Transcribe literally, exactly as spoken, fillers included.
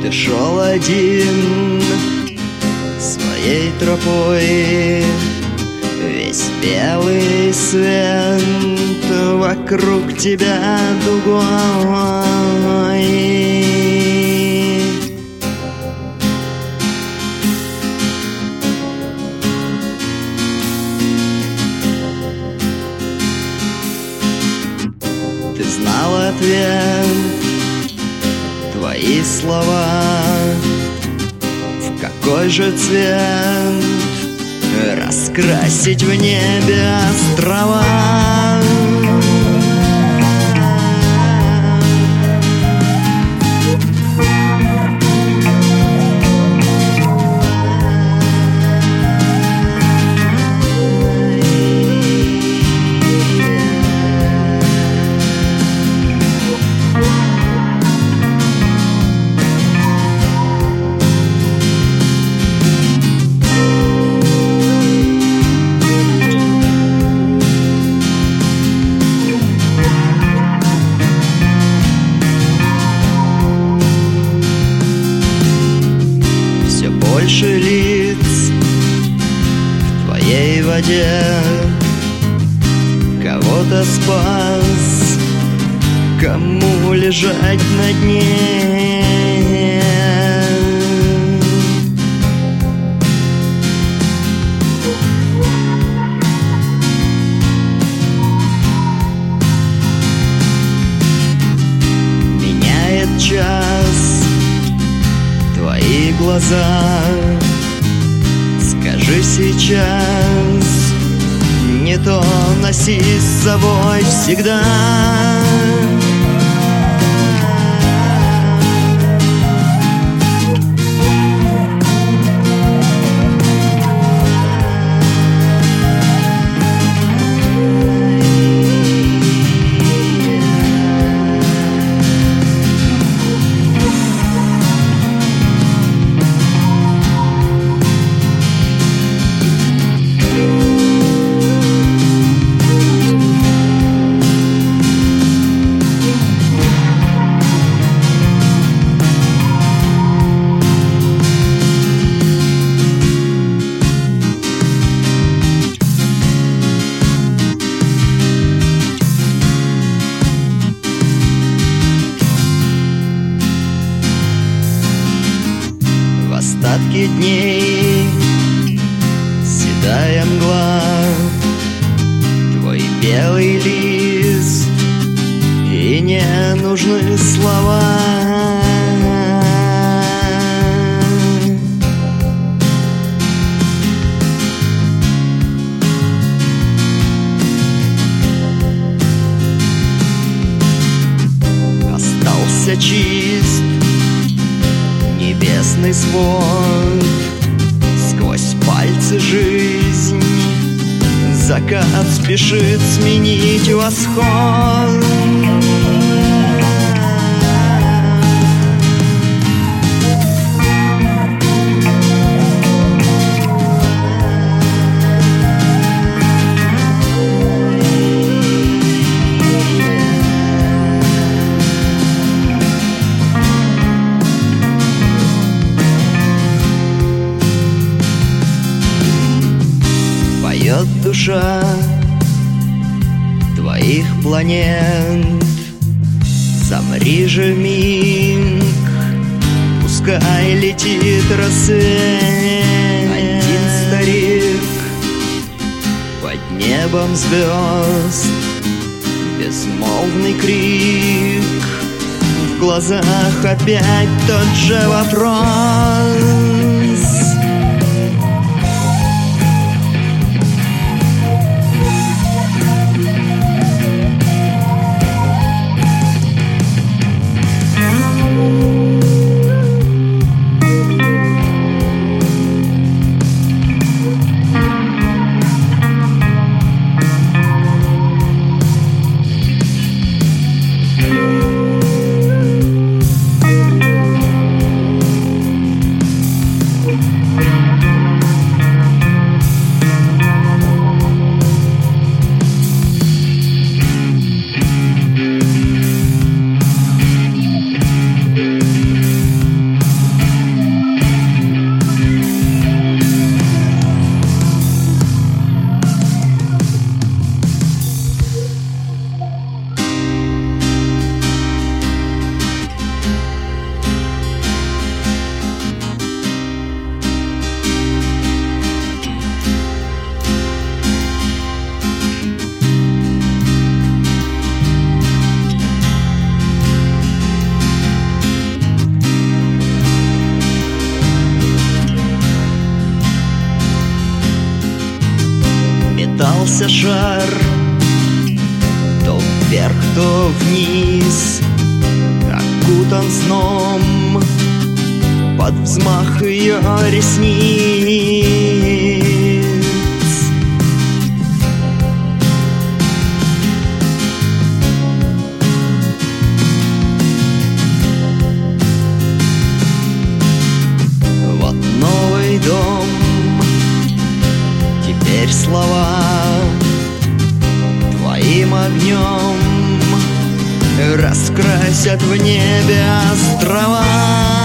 Ты шел один своей тропой, весь белый свет вокруг тебя дугой. Ты знал ответ, твои слова, в какой же цвет раскрасить в небе острова. Больше лиц в твоей воде, кого-то спас, кому лежать на дне. Меняет час твои глаза. Скажи сейчас, не то носи с собой всегда. Остатки дней, седая мгла, твой белый лист, и не нужны слова. Остался чист небесный свод, сквозь пальцы жизнь закат спешит сменить восход. Поет душа твоих планет, замри же миг, пускай летит рассвет. Один старик под небом звезд, безмолвный крик, в глазах опять тот же вопрос. разгорался шар, то вверх, то вниз, окутан сном под взмах ее ресниц. Вот новый дом, теперь слова твоим огнем раскрасят в небе острова.